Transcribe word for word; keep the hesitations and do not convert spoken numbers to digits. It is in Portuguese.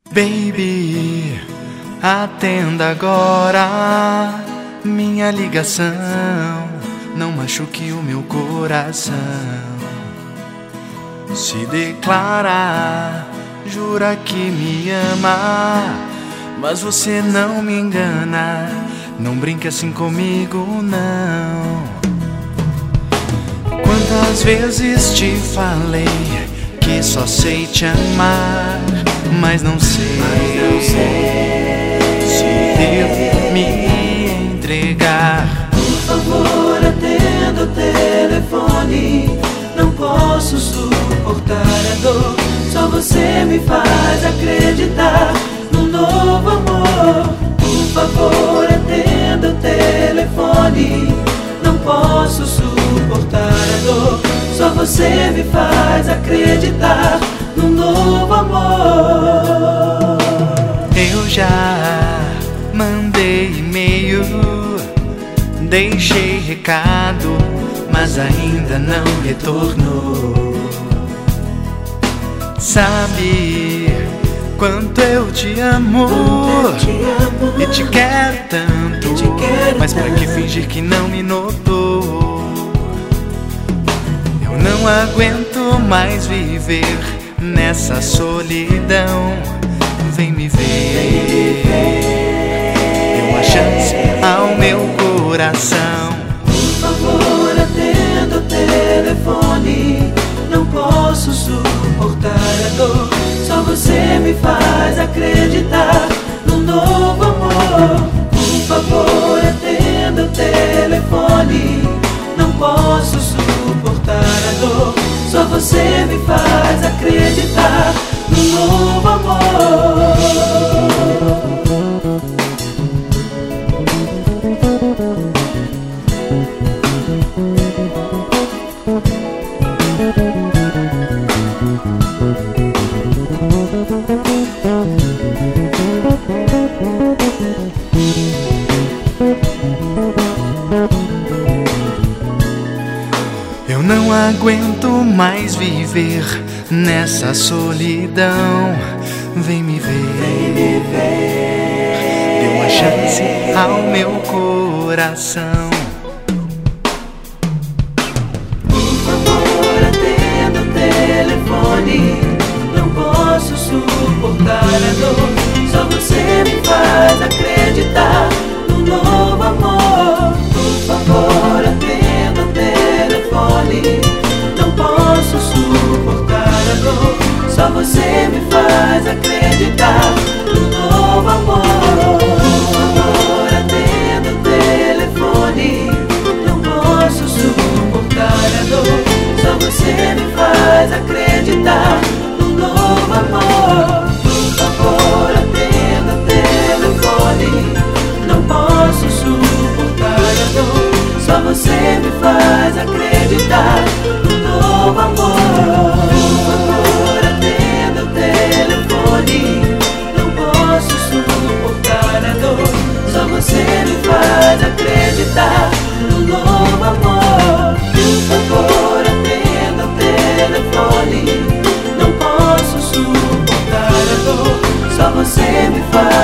Baby, atenda agora minha ligação, não machuque o meu coração. Se declara, jura que me ama, mas você não me engana. Não brinque assim comigo, não. Quantas vezes te falei que só sei te amar, mas não sei, mas não sei se devo me entregar. Por favor, atenda o telefone. Não posso suportar a dor. Só você me faz acreditar num novo amor. Por favor, atenda o telefone. Não posso suportar a dor. Só você me faz acreditar num novo amor. Eu já mandei e-mail, deixei recado, mas ainda não retornou. Sabe quanto eu te amo, eu te amo e te quero tanto, te quero mas pra tanto. que fingir que não me notou? Eu não aguento mais viver nessa solidão. Vem me ver, dê uma chance ao meu coração. Por favor, atenda o telefone. Não posso suportar a dor. Só você me faz acreditar num novo amor. Por favor, atenda o telefone. Não posso suportar a dor. Só você me faz acreditar num novo amor. Eu não aguento mais viver nessa solidão. Vem me ver, dê uma chance ao meu coração. Por favor, atenda o telefone. Não posso suportar a dor. Só você me faz acreditar num novo amor. Por favor, atenda o telefone. Não posso suportar a dor. Só você me faz acreditar num novo amor. Por favor, atenda o telefone. Não posso suportar a dor. Só você me faz acreditar num novo amor. Por favor, atenda o telefone. Não posso suportar a dor. Só você me faz acreditar num novo amor. Por favor, atenda o telefone. Não posso suportar a dor. Só você me faz acreditar num novo amor. Por favor, atenda o telefone. Não posso suportar a dor. Só você me faz